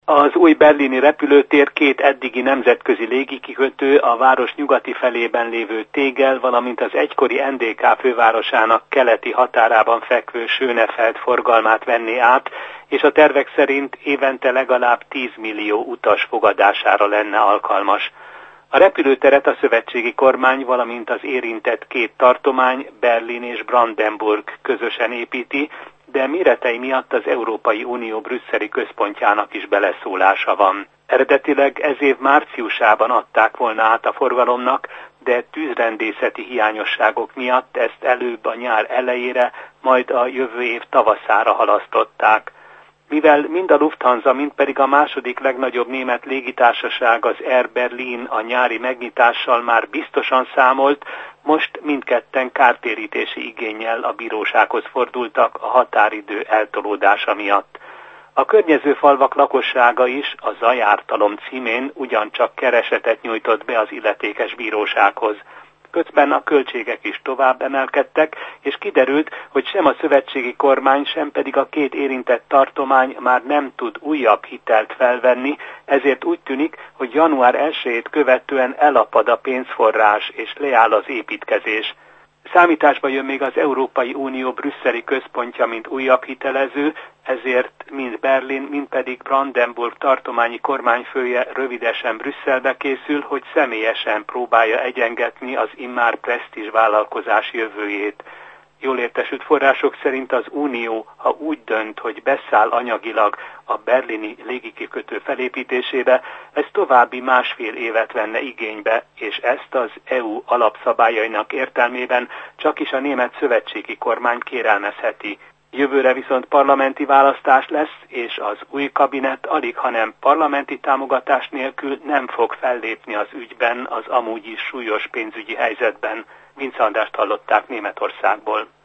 Az új berlini repülőtér két eddigi nemzetközi légikikötő, a város nyugati felében lévő Tegel, valamint az egykori NDK fővárosának keleti határában fekvő Schönefeld forgalmát venné át, és a tervek szerint évente legalább 10 millió utas fogadására lenne alkalmas. A repülőteret a szövetségi kormány, valamint az érintett két tartomány, Berlin és Brandenburg közösen építi, de méretei miatt az Európai Unió brüsszeli központjának is beleszólása van. Eredetileg ez év márciusában adták volna át a forgalomnak, de tűzrendészeti hiányosságok miatt ezt előbb a nyár elejére, majd a jövő év tavaszára halasztották. Mivel mind a Lufthansa, mind pedig a második legnagyobb német légitársaság, az Air Berlin a nyári megnyitással már biztosan számolt, most mindketten kártérítési igénnyel a bírósághoz fordultak a határidő eltolódása miatt. A környező falvak lakossága is a zajártalom címén ugyancsak keresetet nyújtott be az illetékes bírósághoz. Közben a költségek is tovább emelkedtek, és kiderült, hogy sem a szövetségi kormány, sem pedig a két érintett tartomány már nem tud újabb hitelt felvenni, ezért úgy tűnik, hogy január 1-ét követően elapad a pénzforrás és leáll az építkezés. Számításba jön még az Európai Unió brüsszeli központja, mint újabb hitelező, ezért mind Berlin, mind pedig Brandenburg tartományi kormányfője rövidesen Brüsszelbe készül, hogy személyesen próbálja egyengetni az immár presztízs vállalkozás jövőjét. Jól értesült források szerint az Unió, ha úgy dönt, hogy beszáll anyagilag a berlini légikikötő felépítésébe, ez további 1,5 évet venne igénybe, és ezt az EU alapszabályainak értelmében csakis a német szövetségi kormány kérelmezheti. Jövőre viszont parlamenti választás lesz, és az új kabinet alighanem parlamenti támogatás nélkül nem fog fellépni az ügyben az amúgy is súlyos pénzügyi helyzetben. Vince Andrást hallották Németországból.